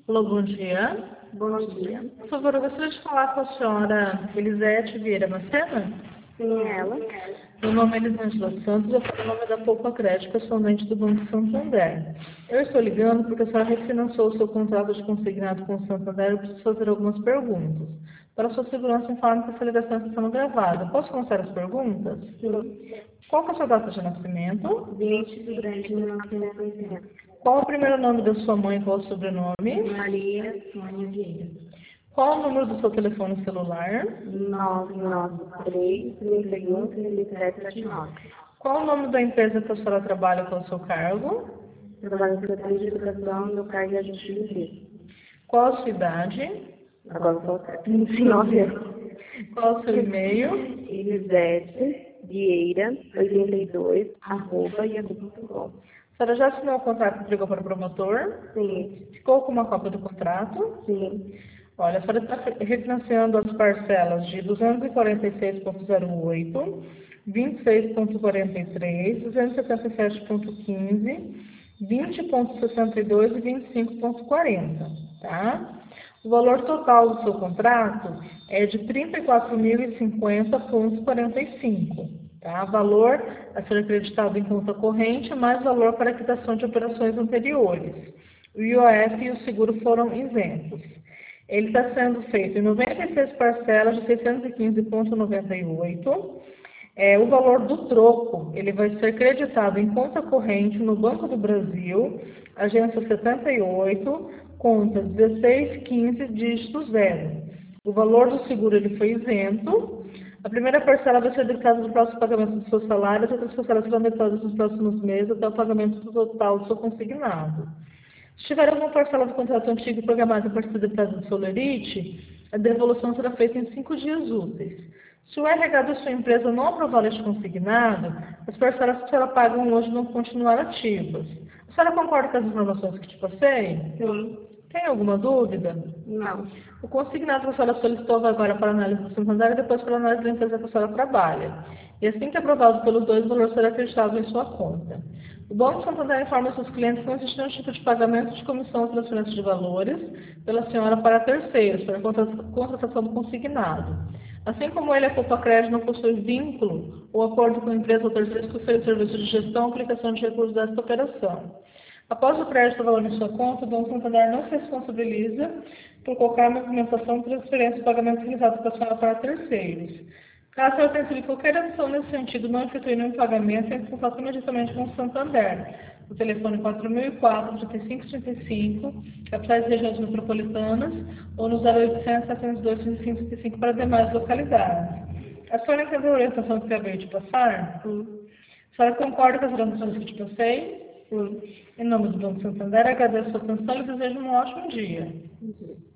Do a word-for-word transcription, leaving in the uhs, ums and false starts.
Alô, bom dia. Bom dia. Por favor, eu gostaria de falar com a senhora Elisete Vieira Macena. Quem é ela? Meu nome é Elisângela Santos, eu falo em nome da Poupa Crédito, pessoalmente do Banco Santander. Eu estou ligando porque a senhora refinanciou o seu contrato de consignado com o Santander e eu preciso fazer algumas perguntas. Para sua segurança, informe que essa ligação está sendo gravada. Posso começar as perguntas? Sim. Qual que é a sua data de nascimento? vinte de fevereiro de mil novecentos e oitenta. Qual o primeiro nome da sua mãe e qual o sobrenome? Maria Sônia Vieira. Qual o número do seu telefone celular? nove nove três, trinta e um, trinta e sete, setenta e nove. Qual o nome da empresa que a senhora trabalha com o seu cargo? Trabalho na Secretaria de Educação e meu cargo é agente de limpeza. Qual a sua idade? Agora eu sou vinte e nove anos. Qual o seu e-mail? Elisete Vieira, oitenta e dois, arroba, yahoo ponto com. A senhora já assinou o contrato que entregou para o promotor? Sim, Ficou com uma cópia do contrato? sim, Olha, a senhora está refinanciando as parcelas de duzentos e quarenta e seis ponto zero oito, vinte e seis ponto quarenta e três, duzentos e setenta e sete ponto quinze, vinte ponto sessenta e dois e vinte e cinco ponto quarenta, tá? O valor total do seu contrato é de trinta e quatro mil e cinquenta ponto quarenta e cinco, tá? Valor a ser acreditado em conta corrente, mais valor para quitação de operações anteriores. O I O F e o seguro foram isentos. Ele está sendo feito em noventa e seis parcelas de seiscentos e quinze ponto noventa e oito. É, o valor do troco, ele vai ser creditado em conta corrente no Banco do Brasil, agência setenta e oito, conta dezesseis quinze, dígito zero. O valor do seguro ele foi isento. A primeira parcela vai ser debitada no próximo pagamento do seu salário, as outras parcelas serão debitadas nos próximos meses até o pagamento do total do seu consignado. Se tiver alguma parcela do contrato antigo programada para ser debitada do Solerite, a devolução será feita em cinco dias úteis. Se o R H da sua empresa não aprovar este consignado, as parcelas que a senhora paga hoje vão continuar ativas. A senhora concorda com as informações que te passei? sim, Tem alguma dúvida? não, O consignado que a senhora solicitou vai agora para análise do Santander e depois para análise da empresa que a senhora trabalha. E assim que aprovado pelos dois, o valor será acreditado em sua conta. O Banco Santander informa seus clientes que não existe nenhum tipo de pagamento de comissão ou transferência de valores pela senhora para terceiros, para a contratação do consignado. Assim como ele, a Poupa Crédito não possui vínculo ou acordo com a empresa ou terceiros que oferece serviço de gestão ou aplicação de recursos desta operação. Após o crédito do valor em sua conta, o Banco Santander não se responsabiliza por qualquer movimentação, transferência ou pagamento realizado pela senhora para terceiros. Caso ela tenha recebido qualquer ação nesse sentido, não efetue nenhum pagamento, entre em contato imediatamente com o Santander. O telefone quatro mil e quatro, trinta e cinco trinta e cinco, capitais e regiões metropolitanas, ou no zero oitocentos, setecentos e dois, trinta e cinco trinta e cinco para demais localidades. A senhora entendeu a orientação que acabei de passar? sim, A senhora concorda com as orientações que te passei? sim. Em nome do Banco Santander, agradeço a sua atenção e desejo um ótimo dia. Entendi.